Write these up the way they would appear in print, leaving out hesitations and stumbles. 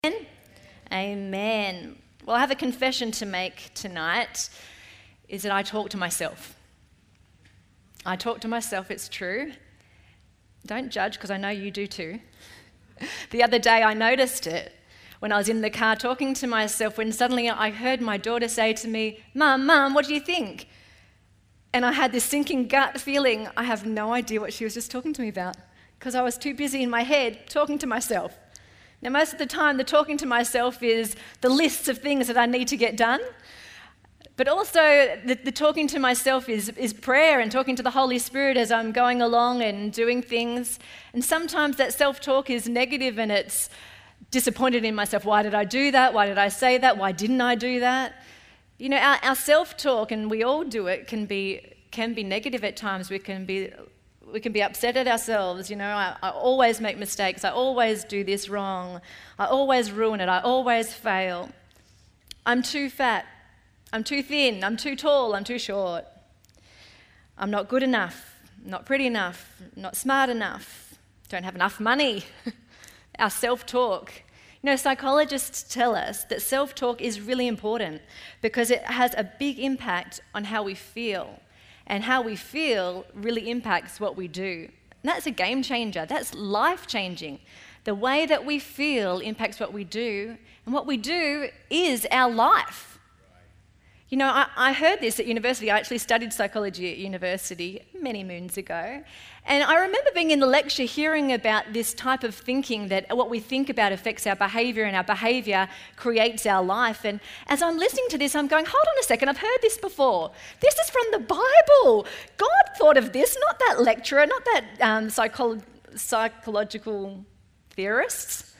Amen. Well, I have a confession to make tonight, is that I talk to myself. I talk to myself, it's true. Don't judge, because I know you do too. The other day I noticed it when I was in the car talking to myself, when suddenly I heard my daughter say to me, Mum, what do you think? And I had this sinking gut feeling, I have no idea what she was just talking to me about, because I was too busy in my head talking to myself. Now, most of the time, the talking to myself is the lists of things that I need to get done. But also, the talking to myself is prayer and talking to the Holy Spirit as I'm going along and doing things. And sometimes that self-talk is negative and it's disappointed in myself. Why did I do that? Why did I say that? Why didn't I do that? You know, our self-talk, and we all do it, can be negative at times. We can be upset at ourselves. You know, I always make mistakes. I always do this wrong. I always ruin it. I always fail. I'm too fat. I'm too thin. I'm too tall. I'm too short. I'm not good enough. Not pretty enough. Not smart enough. Don't have enough money. Our self-talk. You know, psychologists tell us that self-talk is really important because it has a big impact on how we feel. And how we feel really impacts what we do. And that's a game changer. That's life-changing. The way that we feel impacts what we do, and what we do is our life. You know, I heard this at university. I actually studied psychology at university many moons ago. And I remember being in the lecture hearing about this type of thinking, that what we think about affects our behaviour and our behaviour creates our life. And as I'm listening to this, I'm going, hold on a second, I've heard this before. This is from the Bible. God thought of this, not that lecturer, not that psychological theorists.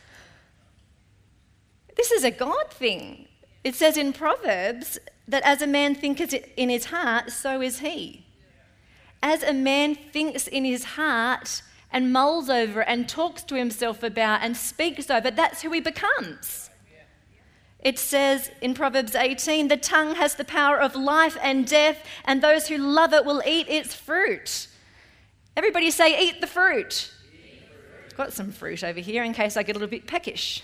This is a God thing. It says in Proverbs that as a man thinketh in his heart, so is he. As a man thinks in his heart and mulls over and talks to himself about and speaks over, that's who he becomes. It says in Proverbs 18, the tongue has the power of life and death, and those who love it will eat its fruit. Everybody say, eat the fruit. I've got some fruit over here in case I get a little bit peckish.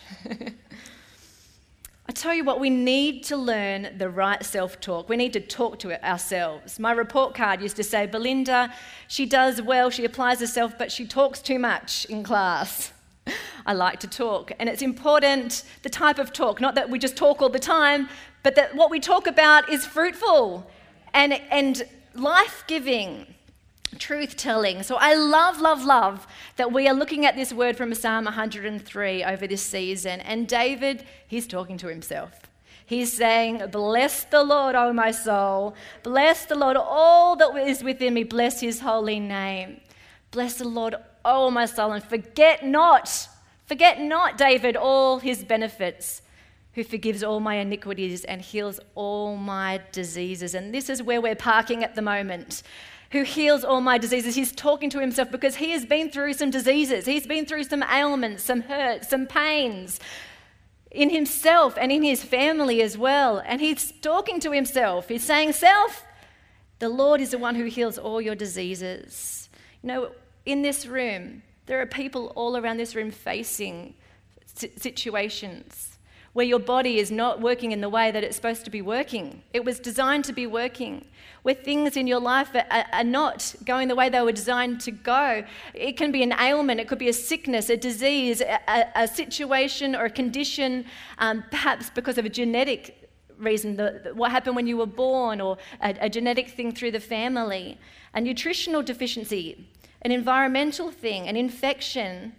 I tell you what, we need to learn the right self-talk. We need to talk to it ourselves. My report card used to say, Belinda, she does well, she applies herself, but she talks too much in class. I like to talk, and it's important, the type of talk, not that we just talk all the time, but that what we talk about is fruitful and life-giving. Truth-telling. So I love that we are looking at this word from Psalm 103 over this season. And David, he's talking to himself. He's saying, bless the Lord, O my soul. Bless the Lord, all that is within me. Bless his holy name. Bless the Lord, O my soul, and forget not, David, all his benefits, who forgives all my iniquities and heals all my diseases. And this is where we're parking at the moment. Who heals all my diseases. He's talking to himself because he has been through some diseases. He's been through some ailments, some hurts, some pains in himself and in his family as well. And he's talking to himself. He's saying, self, the Lord is the one who heals all your diseases. You know, in this room, there are people all around this room facing situations where your body is not working in the way that it's supposed to be working. It was designed to be working. Where things in your life are not going the way they were designed to go. It can be an ailment, it could be a sickness, a disease, a situation or a condition, perhaps because of a genetic reason, what happened when you were born, or a genetic thing through the family, a nutritional deficiency, an environmental thing, an infection.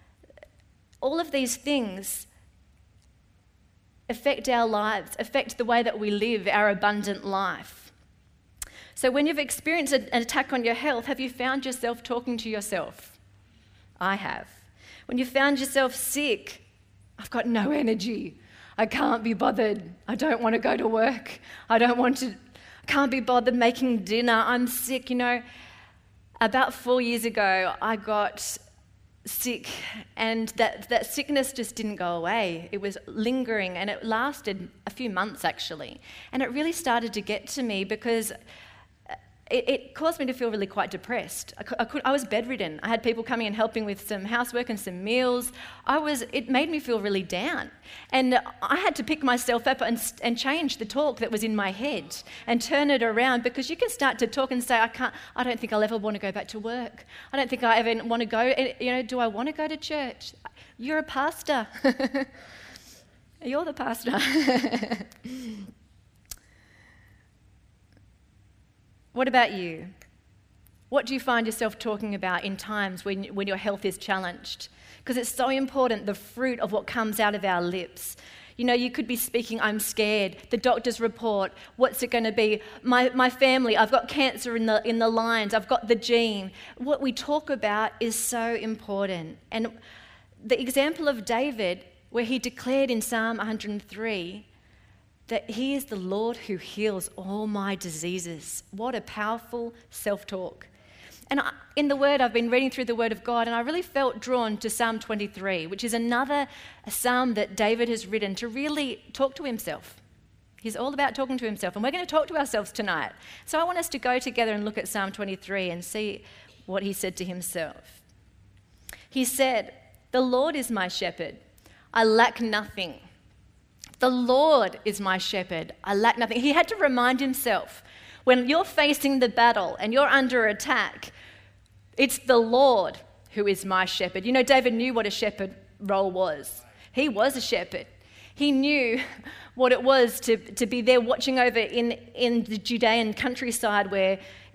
All of these things affect our lives, affect the way that we live our abundant life. So when you've experienced an attack on your health, have you found yourself talking to yourself? I have. When you found yourself sick, I've got no energy. I can't be bothered. I don't want to go to work. I can't be bothered making dinner. I'm sick. You know, about 4 years ago, I got sick, and that sickness just didn't go away. It was lingering, and it lasted a few months actually. And it really started to get to me because it caused me to feel really quite depressed. I was bedridden. I had people coming and helping with some housework and some meals. It made me feel really down. And I had to pick myself up and change the talk that was in my head and turn it around, because you can start to talk and say, I don't think I'll ever want to go back to work. I don't think I ever want to go. Do I want to go to church? You're a pastor. You're the pastor. What about you? What do you find yourself talking about in times when your health is challenged? Because it's so important, the fruit of what comes out of our lips. You could be speaking, I'm scared, the doctor's report, what's it going to be? My family, I've got cancer in the lines, I've got the gene. What we talk about is so important. And the example of David, where he declared in Psalm 103, that he is the Lord who heals all my diseases. What a powerful self-talk. And in the Word, I've been reading through the Word of God, and I really felt drawn to Psalm 23, which is another psalm that David has written to really talk to himself. He's all about talking to himself, and we're going to talk to ourselves tonight. So I want us to go together and look at Psalm 23 and see what he said to himself. He said, "The Lord is my shepherd. I lack nothing. The Lord is my shepherd. I lack nothing." He had to remind himself, when you're facing the battle and you're under attack, it's the Lord who is my shepherd. David knew what a shepherd role was. He was a shepherd. He knew what it was to be there watching over in the Judean countryside, where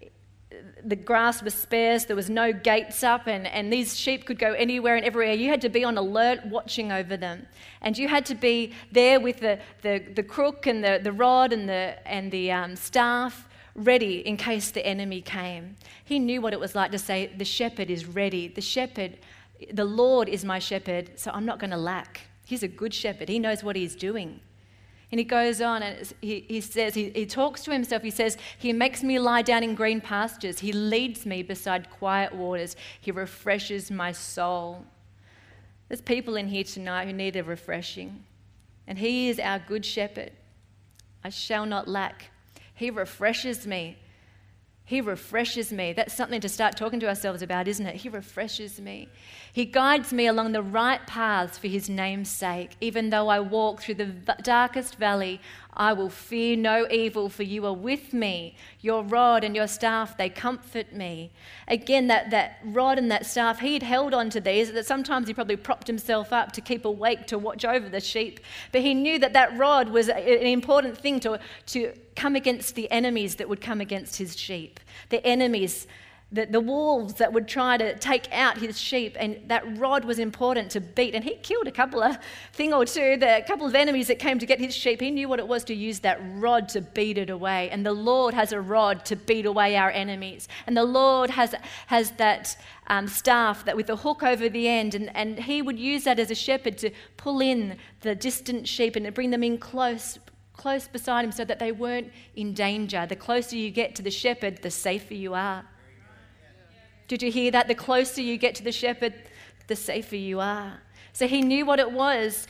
the grass was sparse, there was no gates up, and these sheep could go anywhere and everywhere. You had to be on alert watching over them. And you had to be there with the crook and the rod and the staff ready in case the enemy came. He knew what it was like to say, the shepherd is ready. The Lord is my shepherd, so I'm not going to lack. He's a good shepherd. He knows what he's doing. And he goes on and he says, he talks to himself. He says, he makes me lie down in green pastures. He leads me beside quiet waters. He refreshes my soul. There's people in here tonight who need a refreshing. And he is our good shepherd. I shall not lack. He refreshes me. He refreshes me. That's something to start talking to ourselves about, isn't it? He refreshes me. He guides me along the right paths for his name's sake. Even though I walk through the darkest valley, I will fear no evil, for you are with me. Your rod and your staff, they comfort me. Again, that rod and that staff, he'd held on to these. That sometimes he probably propped himself up to keep awake, to watch over the sheep. But he knew that rod was an important thing to come against the enemies that would come against his sheep. The enemies, the wolves that would try to take out his sheep, and that rod was important to beat. And he killed a couple of enemies that came to get his sheep. He knew what it was to use that rod to beat it away. And the Lord has a rod to beat away our enemies. And the Lord has that staff that with the hook over the end, and he would use that as a shepherd to pull in the distant sheep and to bring them in close beside him so that they weren't in danger. The closer you get to the shepherd, the safer you are. Did you hear that? The closer you get to the shepherd, the safer you are. So he knew what it was.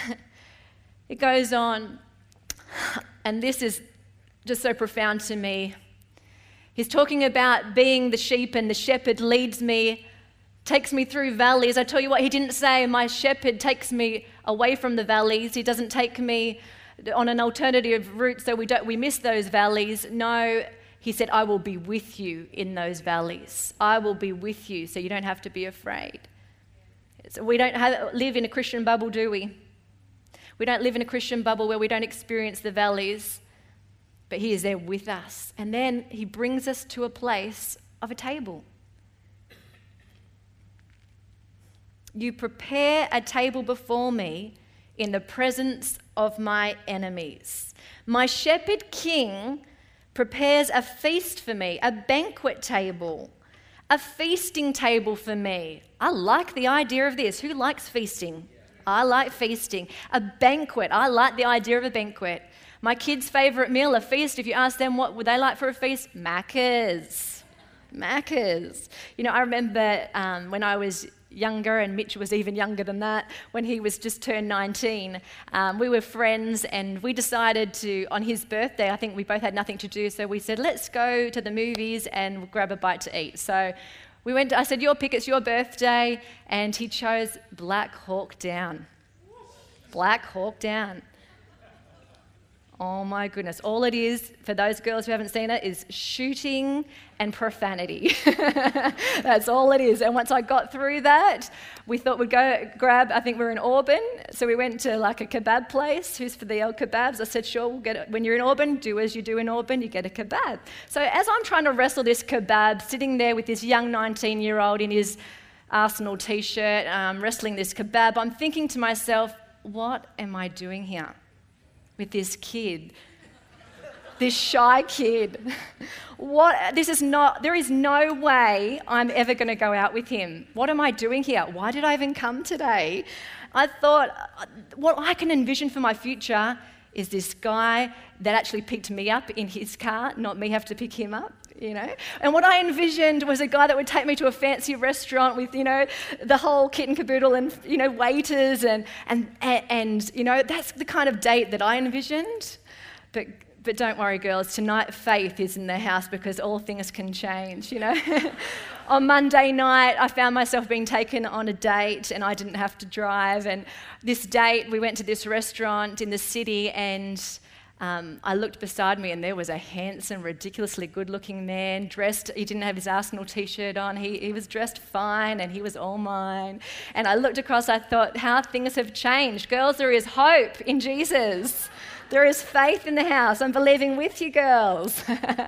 It goes on, and this is just so profound to me. He's talking about being the sheep, and the shepherd leads me, takes me through valleys. I tell you what, he didn't say my shepherd takes me away from the valleys. He doesn't take me on an alternative route so we miss those valleys. No, he said, I will be with you in those valleys. I will be with you, so you don't have to be afraid. So we don't live in a Christian bubble, do we? We don't live in a Christian bubble where we don't experience the valleys, but he is there with us. And then he brings us to a place of a table. You prepare a table before me in the presence of my enemies. My shepherd king prepares a feast for me, a banquet table, a feasting table for me. I like the idea of this. Who likes feasting? I like feasting. A banquet. I like the idea of a banquet. My kids' favourite meal, a feast, if you ask them what would they like for a feast, Macca's. I remember when I was younger, and Mitch was even younger than that when he was just turned 19. We were friends, and we decided to, on his birthday, I think we both had nothing to do, so we said, let's go to the movies and grab a bite to eat. So we went, I said, your pick, it's your birthday, and he chose Black Hawk Down. Black Hawk Down. Oh my goodness. All it is, for those girls who haven't seen it, is shooting and profanity. That's all it is. And once I got through that, we thought we'd go grab, I think we were in Auburn, so we went to like a kebab place. Who's for the old kebabs? I said, sure, we'll get it. When you're in Auburn, do as you do in Auburn, you get a kebab. So as I'm trying to wrestle this kebab, sitting there with this young 19-year-old in his Arsenal t-shirt, wrestling this kebab, I'm thinking to myself, what am I doing here with this kid, this shy kid? There is no way I'm ever going to go out with him. What am I doing here? Why did I even come today? I thought, what I can envision for my future is this guy that actually picked me up in his car, not me have to pick him up. And what I envisioned was a guy that would take me to a fancy restaurant with, the whole kit and caboodle and, waiters and that's the kind of date that I envisioned. But don't worry, girls, tonight faith is in the house because all things can change, On Monday night, I found myself being taken on a date and I didn't have to drive. And this date, we went to this restaurant in the city and I looked beside me and there was a handsome, ridiculously good-looking man dressed. He didn't have his Arsenal t-shirt on. He was dressed fine and he was all mine. And I looked across, I thought, how things have changed. Girls, there is hope in Jesus. There is faith in the house. I'm believing with you, girls.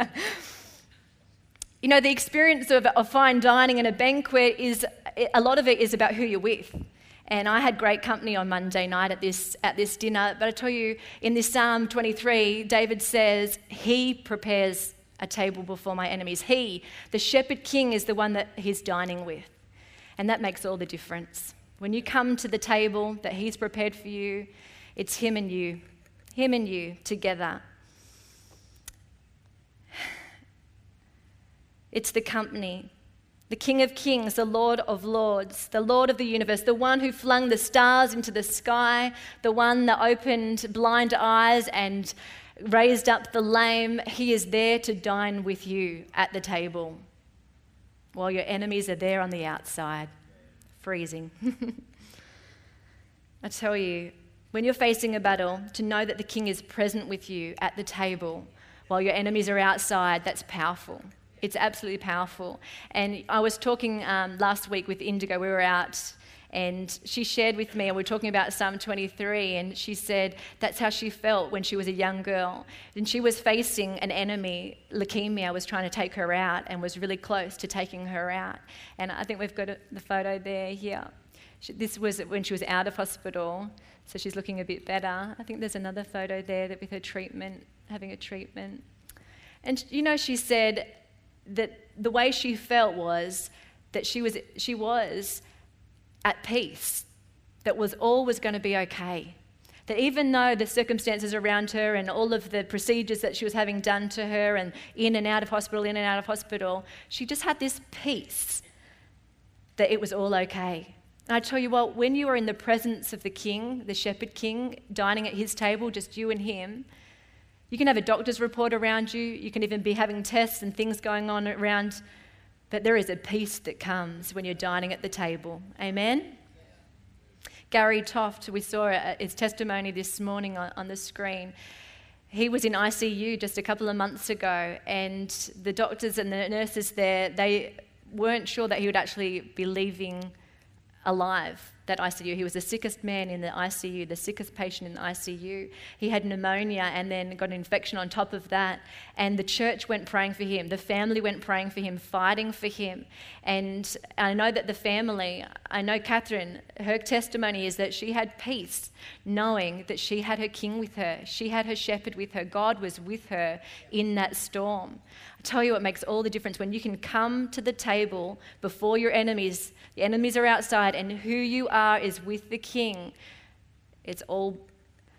The experience of fine dining and a banquet a lot of it is about who you're with. And I had great company on Monday night at this dinner. But I tell you, in this Psalm 23, David says, he prepares a table before my enemies. He, the shepherd king, is the one that he's dining with. And that makes all the difference. When you come to the table that he's prepared for you, it's him and you together. It's the company. The King of Kings, the Lord of Lords, the Lord of the universe, the one who flung the stars into the sky, the one that opened blind eyes and raised up the lame. He is there to dine with you at the table while your enemies are there on the outside, freezing. I tell you, when you're facing a battle, to know that the King is present with you at the table while your enemies are outside, that's powerful. It's absolutely powerful. And I was talking last week with Indigo. We were out and she shared with me, and we were talking about Psalm 23, and she said that's how she felt when she was a young girl. And she was facing an enemy, leukemia, was trying to take her out and was really close to taking her out. And I think we've got the photo there here. This was when she was out of hospital, so she's looking a bit better. I think there's another photo there with her treatment, having a treatment. And she said that the way she felt was that she was at peace, that all was going to be okay. That even though the circumstances around her and all of the procedures that she was having done to her and in and out of hospital, she just had this peace that it was all okay. And I tell you what, when you are in the presence of the King, the Shepherd King, dining at his table, just you and him, you can have a doctor's report around you, you can even be having tests and things going on around, but there is a peace that comes when you're dining at the table. Amen? Gary Toft, we saw his testimony this morning on the screen. He was in ICU just a couple of months ago, and the doctors and the nurses there, they weren't sure that he would actually be leaving alive, that ICU. He was the sickest man in the ICU, the sickest patient in the ICU. He had pneumonia and then got an infection on top of that. And the church went praying for him. The family went praying for him, fighting for him. And I know that the family, I know Catherine, her testimony is that she had peace knowing that she had her King with her. She had her shepherd with her. God was with her in that storm. I tell you what makes all the difference when you can come to the table before your enemies. The enemies are outside and who you are is with the King. It's all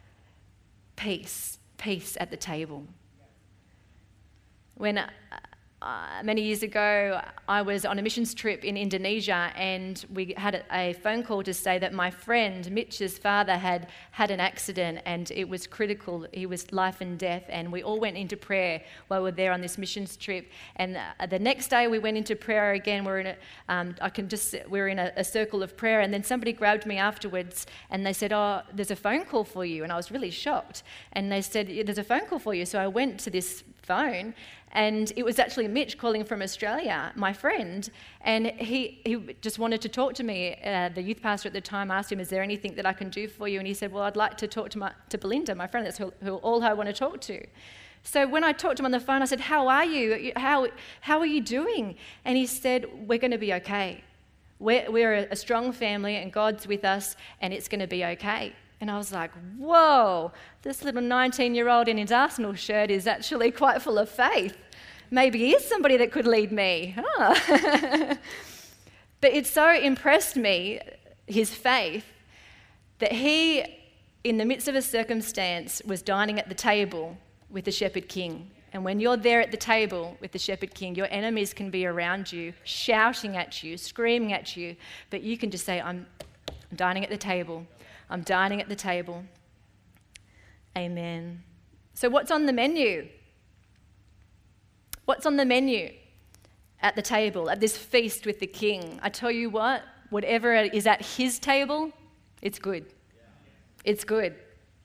peace at the table. When many years ago, I was on a missions trip in Indonesia, and we had a phone call to say that my friend Mitch's father had an accident, and it was critical. He was life and death, and we all went into prayer while we were there on this missions trip. And the next day, we went into prayer again. We were in a circle of prayer, and then somebody grabbed me afterwards, and they said, "Oh, there's a phone call for you," and I was really shocked. And they said, "There's a phone call for you." So I went to this phone, and it was actually Mitch calling from Australia, my friend, and he just wanted to talk to me. The youth pastor at the time asked him, "Is there anything that I can do for you?" And he said, "Well, I'd like to talk to Belinda, my friend. That's who I want to talk to." So when I talked to him on the phone, I said, "How are you? How are you doing?" And he said, "We're going to be okay. We're a strong family, and God's with us, and it's going to be okay." And I was like, whoa, this little 19-year-old in his Arsenal shirt is actually quite full of faith. Maybe he is somebody that could lead me. But it so impressed me, his faith, that he, in the midst of a circumstance, was dining at the table with the Shepherd King. And when you're there at the table with the Shepherd King, your enemies can be around you, shouting at you, screaming at you, but you can just say, I'm dining at the table. I'm dining at the table. Amen. So what's on the menu? What's on the menu at the table, at this feast with the King? I tell you what, whatever is at his table, it's good. It's good.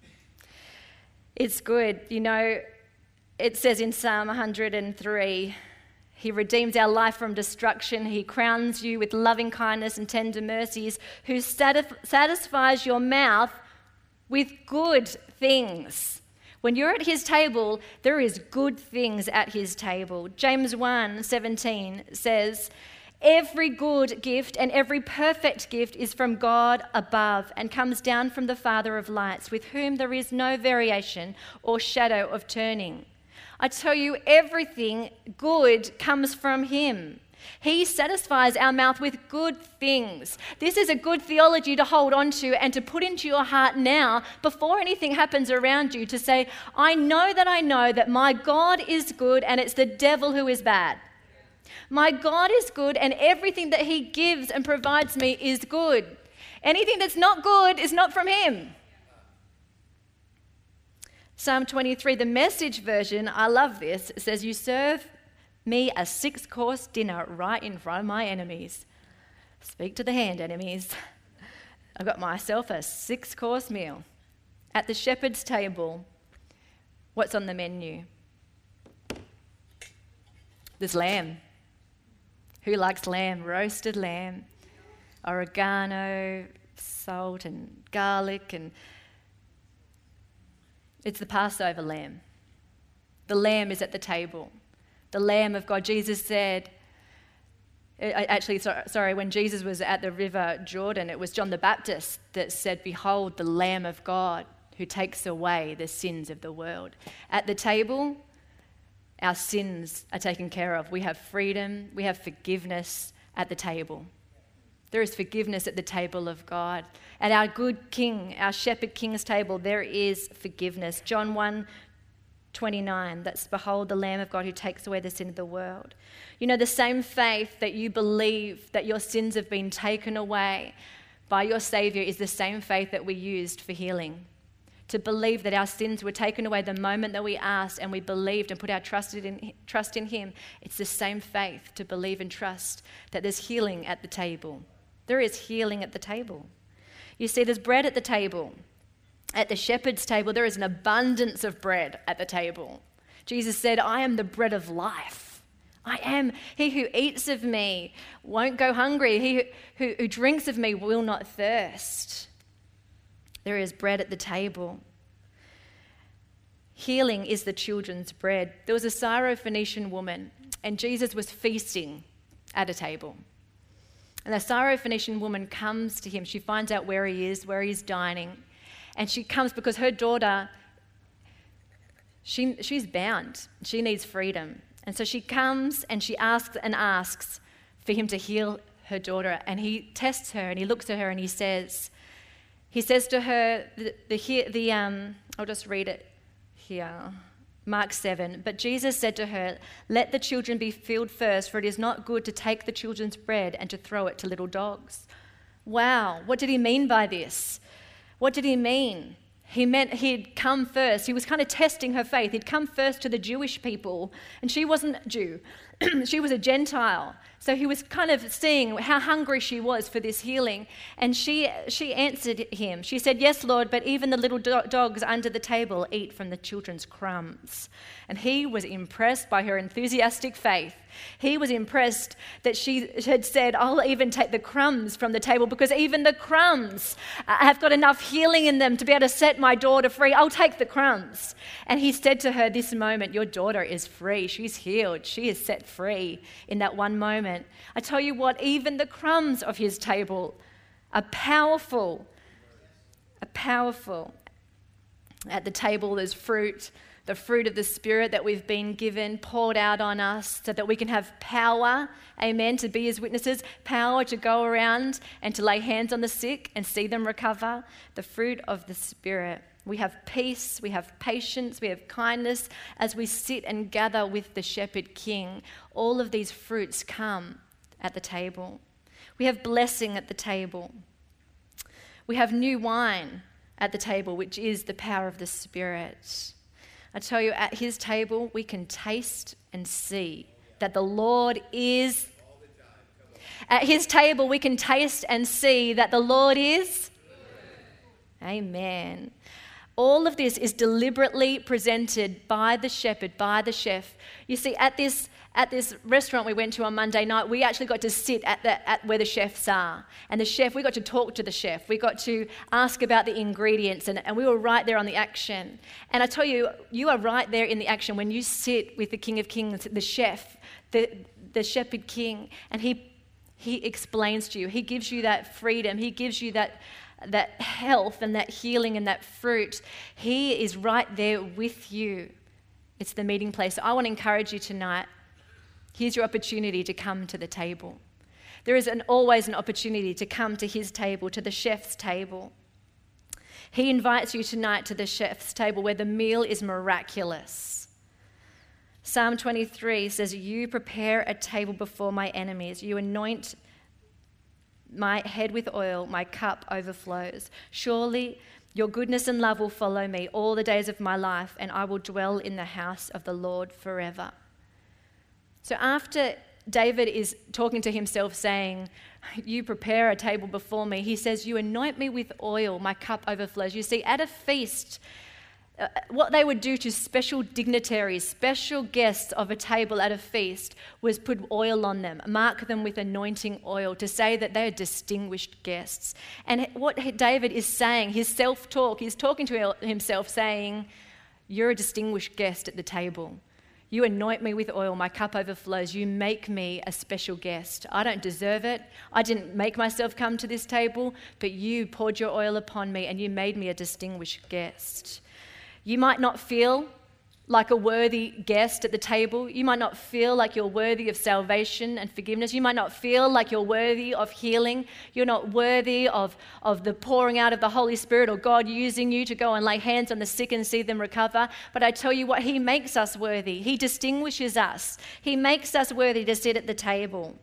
It's good. You know, it says in Psalm 103, He redeems our life from destruction. He crowns you with loving kindness and tender mercies, who satisfies your mouth with good things. When you're at his table, there is good things at his table. James 1:17 says, "Every good gift and every perfect gift is from God above and comes down from the Father of lights, with whom there is no variation or shadow of turning." I tell you, everything good comes from him. He satisfies our mouth with good things. This is a good theology to hold on to and to put into your heart now before anything happens around you, to say, I know that my God is good and it's the devil who is bad. My God is good and everything that he gives and provides me is good. Anything that's not good is not from him. Psalm 23, the Message version, I love this. It says, "You serve me a 6-course dinner right in front of my enemies." Speak to the hand, enemies. I've got myself a 6-course meal. At the shepherd's table, what's on the menu? There's lamb. Who likes lamb? Roasted lamb, oregano, salt and garlic, and it's the Passover lamb. The lamb is at the table. The Lamb of God. Jesus said, when Jesus was at the river Jordan, it was John the Baptist that said, "Behold, the Lamb of God who takes away the sins of the world." At the table, our sins are taken care of. We have freedom. We have forgiveness at the table. There is forgiveness at the table of God. At our good King, our Shepherd King's table, there is forgiveness. John 1:29, that's "Behold the Lamb of God who takes away the sin of the world." You know, the same faith that you believe that your sins have been taken away by your Saviour is the same faith that we used for healing. To believe that our sins were taken away the moment that we asked and we believed and put our trust in him. It's the same faith to believe and trust that there's healing at the table. There is healing at the table. You see, there's bread at the table. At the shepherd's table, there is an abundance of bread at the table. Jesus said, "I am the bread of life. I am. He who eats of me won't go hungry. He who drinks of me will not thirst." There is bread at the table. Healing is the children's bread. There was a Syrophoenician woman, and Jesus was feasting at a table. And the Syrophoenician woman comes to him. She finds out where he is, where he's dining. And she comes because her daughter, she's bound. She needs freedom. And so she comes and she asks for him to heal her daughter. And he tests her and he looks at her and he says to her, I'll just read it here. Mark 7, but Jesus said to her, "Let the children be filled first, for it is not good to take the children's bread and to throw it to little dogs." Wow, what did he mean by this? What did he mean? He meant he'd come first. He was kind of testing her faith. He'd come first to the Jewish people, and she wasn't a Jew. She was a Gentile. So he was kind of seeing how hungry she was for this healing. And she answered him. She said, "Yes, Lord, but even the little dogs under the table eat from the children's crumbs." And he was impressed by her enthusiastic faith. He was impressed that she had said, "I'll even take the crumbs from the table because even the crumbs have got enough healing in them to be able to set my daughter free. I'll take the crumbs." And he said to her, "This moment, your daughter is free. She's healed. She is set free in that one moment." I tell you what, even the crumbs of his table are powerful. At the table, there's fruit. The fruit of the Spirit that we've been given, poured out on us so that we can have power, amen, to be His witnesses, power to go around and to lay hands on the sick and see them recover. The fruit of the Spirit. We have peace, we have patience, we have kindness as we sit and gather with the Shepherd King. All of these fruits come at the table. We have blessing at the table. We have new wine at the table, which is the power of the Spirit. I tell you, at his table, we can taste and see that the Lord is. At his table, we can taste and see that the Lord is. Amen. All of this is deliberately presented by the shepherd, by the chef. You see, at this restaurant we went to on Monday night, we actually got to sit at where the chefs are. And the chef, we got to talk to the chef. We got to ask about the ingredients, and we were right there on the action. And I tell you, you are right there in the action when you sit with the King of Kings, the chef, the Shepherd King, and he explains to you. He gives you that freedom. He gives you that health and that healing and that fruit. He is right there with you. It's the meeting place. So I want to encourage you tonight. Here's your opportunity to come to the table. There is always an opportunity to come to his table, to the chef's table. He invites you tonight to the chef's table where the meal is miraculous. Psalm 23 says, "You prepare a table before my enemies. You anoint my head with oil, my cup overflows. Surely your goodness and love will follow me all the days of my life, and I will dwell in the house of the Lord forever." So after David is talking to himself saying, "You prepare a table before me," he says, "You anoint me with oil, my cup overflows." You see, at a feast, what they would do to special dignitaries, special guests of a table at a feast, was put oil on them, mark them with anointing oil to say that they are distinguished guests. And what David is saying, his self-talk, he's talking to himself saying, "You're a distinguished guest at the table. You anoint me with oil, my cup overflows. You make me a special guest. I don't deserve it. I didn't make myself come to this table, but you poured your oil upon me and you made me a distinguished guest." You might not feel like a worthy guest at the table. You might not feel like you're worthy of salvation and forgiveness. You might not feel like you're worthy of healing. You're not worthy of the pouring out of the Holy Spirit or God using you to go and lay hands on the sick and see them recover. But I tell you what, he makes us worthy. He distinguishes us. He makes us worthy to sit at the table.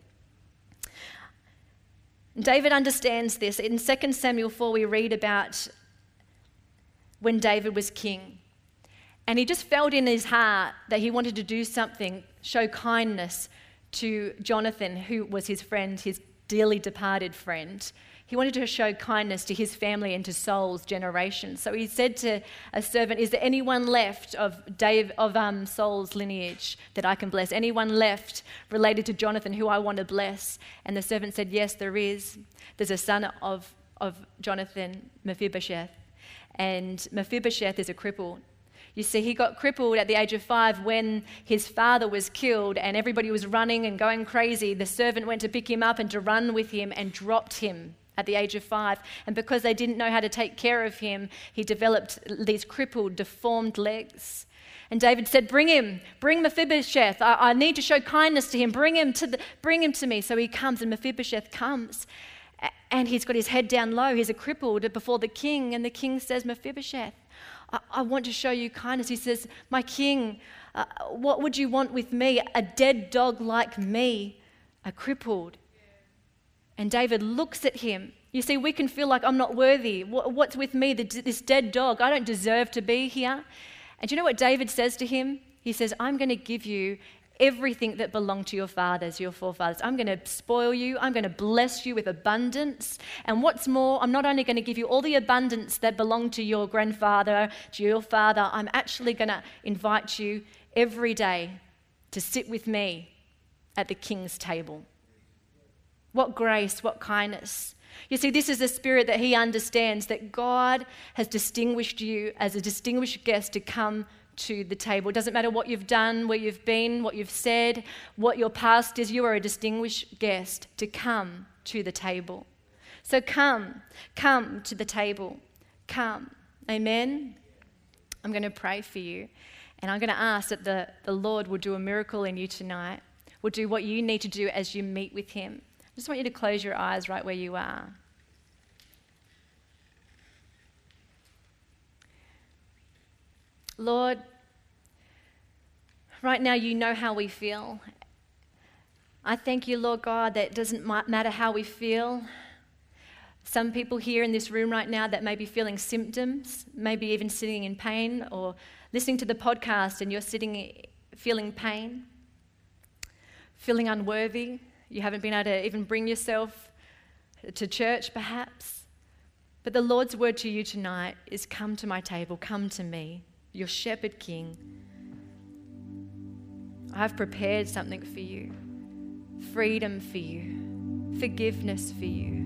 David understands this. In 2 Samuel 4, we read about when David was king. And he just felt in his heart that he wanted to do something, show kindness to Jonathan, who was his friend, his dearly departed friend. He wanted to show kindness to his family and to Saul's generation. So he said to a servant, "Is there anyone left of Saul's lineage that I can bless? Anyone left related to Jonathan who I want to bless?" And the servant said, "Yes, there is. There's a son of Jonathan, Mephibosheth. And Mephibosheth is a cripple." You see, he got crippled at the age of 5 when his father was killed and everybody was running and going crazy. The servant went to pick him up and to run with him and dropped him at the age of 5. And because they didn't know how to take care of him, he developed these crippled, deformed legs. And David said, bring Mephibosheth. I need to show kindness to him. Bring him to me." So he comes, and Mephibosheth comes. and he's got his head down low. He's a crippled before the king, and the king says, Mephibosheth, I want to show you kindness. He says, my king, what would you want with me? A dead dog like me, a crippled. And David looks at him. You see, we can feel like I'm not worthy. What's with me, this dead dog? I don't deserve to be here. And do you know what David says to him? He says, I'm going to give you everything that belonged to your fathers, your forefathers. I'm going to spoil you. I'm going to bless you with abundance. And what's more, I'm not only going to give you all the abundance that belonged to your grandfather, to your father, I'm actually going to invite you every day to sit with me at the king's table. What grace, what kindness. You see, this is the spirit that he understands, that God has distinguished you as a distinguished guest to come to the table. It doesn't matter what you've done, where you've been, what you've said, what your past is. You are a distinguished guest to come to the table. So come to the table. Come. Amen. I'm going to pray for you, and I'm going to ask that the Lord will do a miracle in you tonight, will do what you need to do as you meet with him. I just want you to close your eyes right where you are. Lord, right now you know how we feel. I thank you, Lord God, that it doesn't matter how we feel. Some people here in this room right now that may be feeling symptoms, maybe even sitting in pain, or listening to the podcast and you're feeling pain, feeling unworthy. You haven't been able to even bring yourself to church perhaps. But the Lord's word to you tonight is, come to my table, come to me, your shepherd king. I've prepared something for you, freedom for you, forgiveness for you.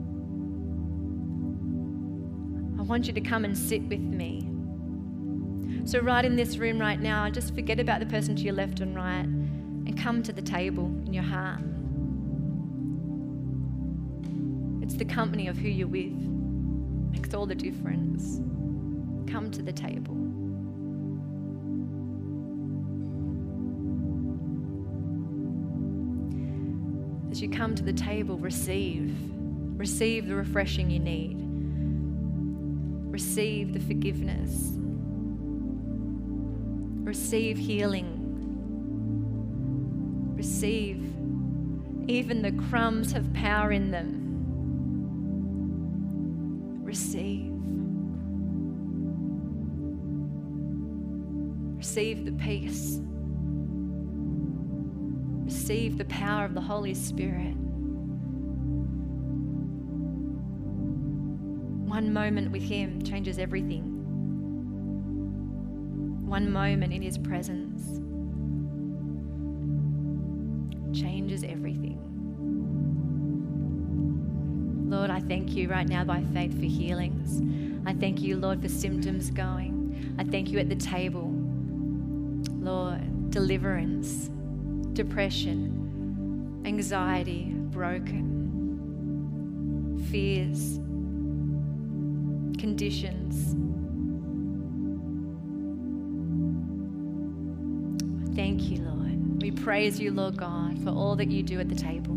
I want you to come and sit with me. So right in this room right now, just forget about the person to your left and right and come to the table in your heart. It's the company of who you're with. Makes all the difference. Come to the table. As you come to the table, receive the refreshing you need. Receive the forgiveness. Receive healing. Receive. Even the crumbs have power in them. Receive. Receive the peace. Receive the power of the Holy Spirit. One moment with him changes everything. One moment in his presence changes everything. Lord, I thank you right now by faith for healings. I thank you, Lord, for symptoms going. I thank you at the table, Lord, deliverance, depression, anxiety, broken, fears, conditions. Thank you, Lord. We praise you, Lord God, for all that you do at the table.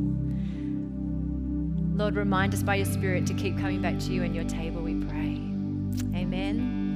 Lord, remind us by your Spirit to keep coming back to you and your table, we pray. Amen.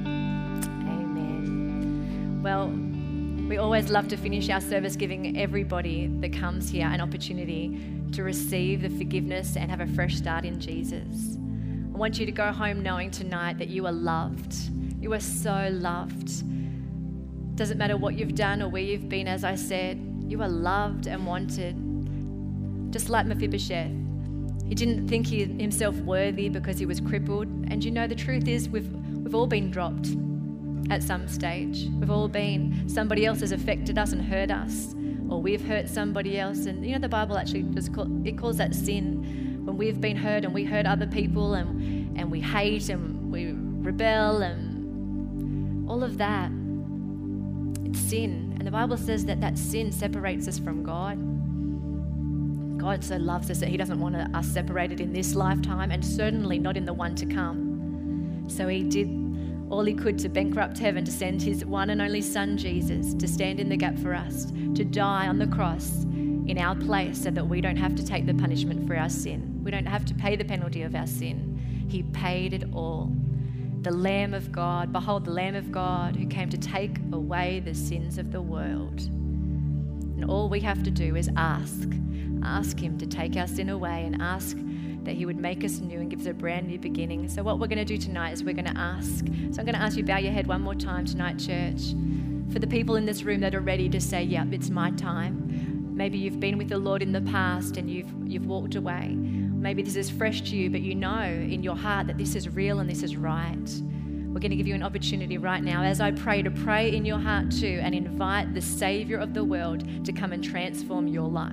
Amen. Well, we always love to finish our service giving everybody that comes here an opportunity to receive the forgiveness and have a fresh start in Jesus. I want you to go home knowing tonight that you are loved. You are so loved. Doesn't matter what you've done or where you've been, as I said, you are loved and wanted. Just like Mephibosheth. He didn't think himself worthy because he was crippled. And you know, the truth is we've all been dropped at some stage. We've all been, somebody else has affected us and hurt us, or we've hurt somebody else. And you know, the Bible actually calls that sin, when we've been hurt and we hurt other people and we hate and we rebel and all of that. It's sin. And the Bible says that sin separates us from God. God so loves us that he doesn't want us separated in this lifetime, and certainly not in the one to come. So he did all he could to bankrupt heaven, to send his one and only son, Jesus, to stand in the gap for us, to die on the cross in our place so that we don't have to take the punishment for our sin. We don't have to pay the penalty of our sin. He paid it all. The Lamb of God, behold the Lamb of God who came to take away the sins of the world. And all we have to do is ask him to take our sin away and ask that he would make us new and give us a brand new beginning. So what we're going to do tonight is we're going to ask. So I'm going to ask you to bow your head one more time tonight, church. For the people in this room that are ready to say, yep, it's my time. Maybe you've been with the Lord in the past and you've walked away. Maybe this is fresh to you, but you know in your heart that this is real and this is right. We're going to give you an opportunity right now as I pray to pray in your heart too and invite the Savior of the world to come and transform your life.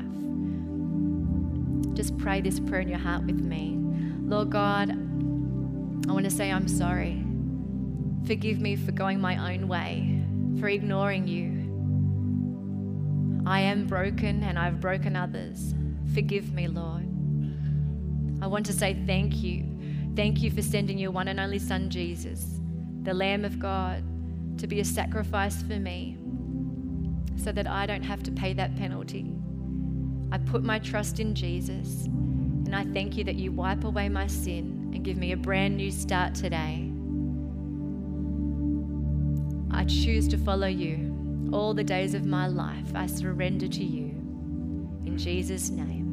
Just pray this prayer in your heart with me. Lord God, I want to say I'm sorry. Forgive me for going my own way, for ignoring you. I am broken and I've broken others. Forgive me, Lord. I want to say thank you. Thank you for sending your one and only Son, Jesus, the Lamb of God, to be a sacrifice for me so that I don't have to pay that penalty. I put my trust in Jesus, and I thank you that you wipe away my sin and give me a brand new start today. I choose to follow you all the days of my life. I surrender to you. In Jesus' name.